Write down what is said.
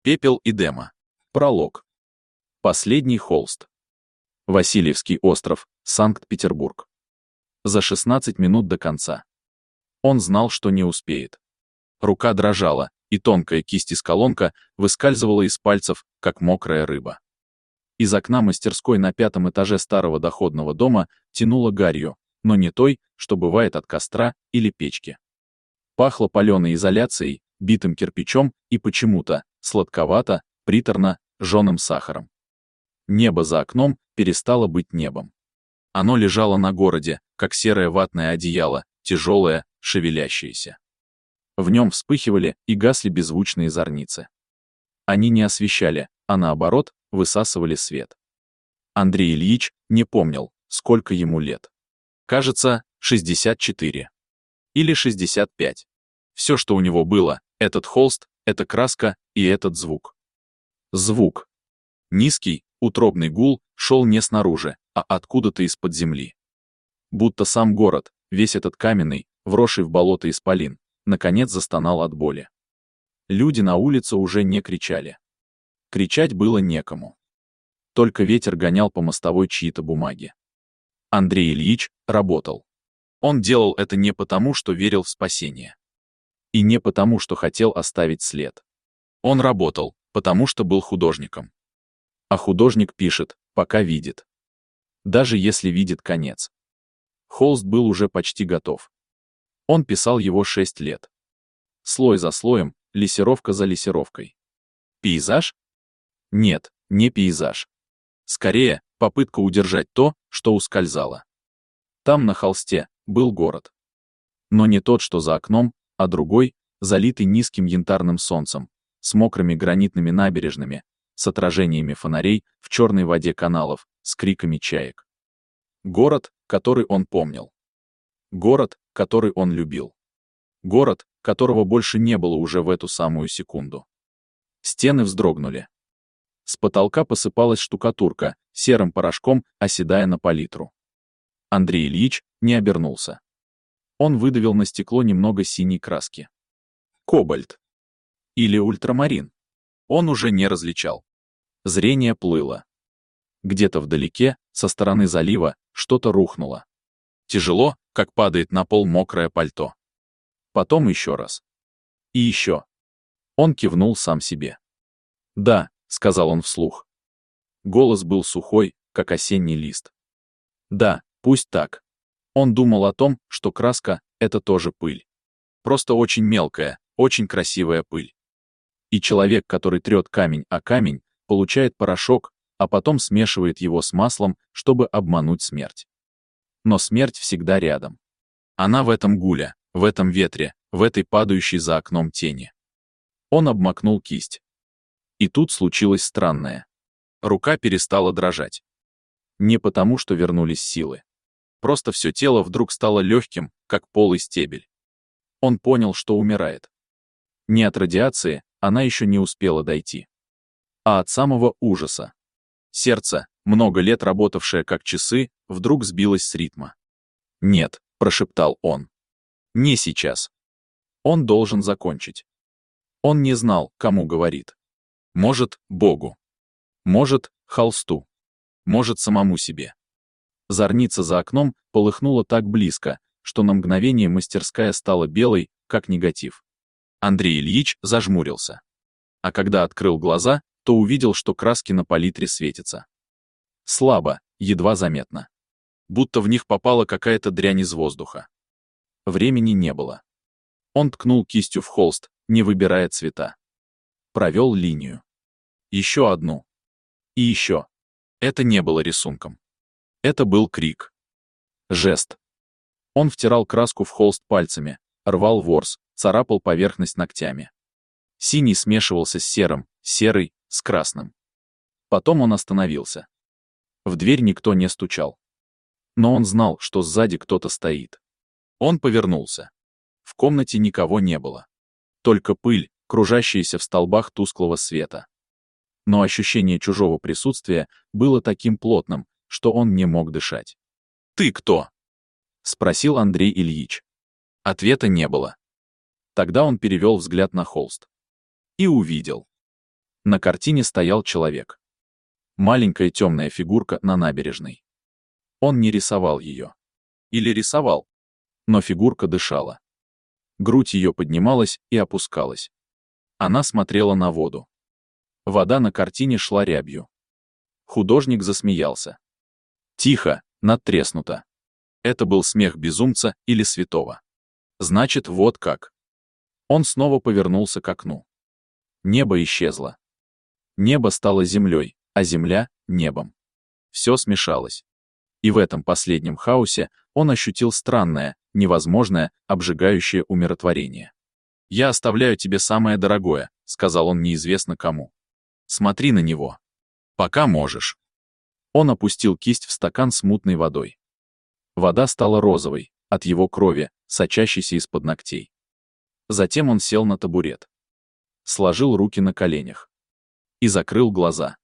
Пепел Эдема. Пролог. Последний холст. Васильевский остров, Санкт-Петербург. За 16 минут до конца. Он знал, что не успеет. Рука дрожала, и тонкая кисть-исколонка выскальзывала из пальцев, как мокрая рыба. Из окна мастерской на 5-м этаже старого доходного дома тянуло гарью, но не той, что бывает от костра или печки. Пахло паленой изоляцией, битым кирпичом и почему-то сладковато, приторно, жженым сахаром. Небо за окном перестало быть небом. Оно лежало на городе, как серое ватное одеяло, тяжелое, шевелящееся. В нем вспыхивали и гасли беззвучные зорницы. Они не освещали, а наоборот, высасывали свет. Андрей Ильич не помнил, сколько ему лет. Кажется, 64. Или 65. Все, что у него было, этот холст, эта краска и этот звук. Звук. Низкий, утробный гул шел не снаружи, а откуда-то из-под земли. Будто сам город, весь этот каменный, вросший в болото исполин, наконец застонал от боли. Люди на улице уже не кричали. Кричать было некому. Только ветер гонял по мостовой чьи-то бумаги. Андрей Ильич работал. Он делал это не потому, что верил в спасение. И не потому, что хотел оставить след. Он работал, потому что был художником. А художник пишет, пока видит. Даже если видит конец. Холст был уже почти готов. Он писал его 6 лет. Слой за слоем, лессировка за лессировкой. Пейзаж? Нет, не пейзаж. Скорее, попытка удержать то, что ускользало. Там на холсте был город. Но не тот, что за окном, а другой, залитый низким янтарным солнцем, с мокрыми гранитными набережными, с отражениями фонарей в черной воде каналов, с криками чаек. Город, который он помнил. Город, который он любил. Город, которого больше не было уже в эту самую секунду. Стены вздрогнули. С потолка посыпалась штукатурка, серым порошком оседая на палитру. Андрей Ильич не обернулся. Он выдавил на стекло немного синей краски. Кобальт. Или ультрамарин. Он уже не различал. Зрение плыло. Где-то вдалеке, со стороны залива, что-то рухнуло. Тяжело, как падает на пол мокрое пальто. Потом еще раз. И еще. Он кивнул сам себе. «Да», — сказал он вслух. Голос был сухой, как осенний лист. «Да, пусть так». Он думал о том, что краска — это тоже пыль. Просто очень мелкая, очень красивая пыль. И человек, который трет камень о камень, получает порошок, а потом смешивает его с маслом, чтобы обмануть смерть. Но смерть всегда рядом. Она в этом гуле, в этом ветре, в этой падающей за окном тени. Он обмакнул кисть. И тут случилось странное. Рука перестала дрожать. Не потому, что вернулись силы. Просто все тело вдруг стало легким, как полый стебель. Он понял, что умирает. Не от радиации, она еще не успела дойти. А от самого ужаса. Сердце, много лет работавшее как часы, вдруг сбилось с ритма. «Нет», — прошептал он. «Не сейчас. Он должен закончить». Он не знал, кому говорит. Может, Богу. Может, холсту. Может, самому себе. Зорница за окном полыхнула так близко, что на мгновение мастерская стала белой, как негатив. Андрей Ильич зажмурился. А когда открыл глаза, то увидел, что краски на палитре светятся. Слабо, едва заметно. Будто в них попала какая-то дрянь из воздуха. Времени не было. Он ткнул кистью в холст, не выбирая цвета. Провел линию. Еще одну. И еще. Это не было рисунком. Это был крик. Жест. Он втирал краску в холст пальцами, рвал ворс, царапал поверхность ногтями. Синий смешивался с серым, серый — с красным. Потом он остановился. В дверь никто не стучал. Но он знал, что сзади кто-то стоит. Он повернулся. В комнате никого не было. Только пыль, кружащаяся в столбах тусклого света. Но ощущение чужого присутствия было таким плотным, что он не мог дышать. «Ты кто?» — спросил Андрей Ильич. Ответа не было. Тогда он перевел взгляд на холст. И увидел. На картине стоял человек. Маленькая темная фигурка на набережной. Он не рисовал ее. Или рисовал. Но фигурка дышала. Грудь ее поднималась и опускалась. Она смотрела на воду. Вода на картине шла рябью. Художник засмеялся. Тихо, надтреснуто. Это был смех безумца или святого. Значит, вот как. Он снова повернулся к окну. Небо исчезло. Небо стало землей, а земля — небом. Все смешалось. И в этом последнем хаосе он ощутил странное, невозможное, обжигающее умиротворение. «Я оставляю тебе самое дорогое», — сказал он неизвестно кому. «Смотри на него. Пока можешь». Он опустил кисть в стакан с мутной водой. Вода стала розовой, от его крови, сочащейся из-под ногтей. Затем он сел на табурет. Сложил руки на коленях. И закрыл глаза.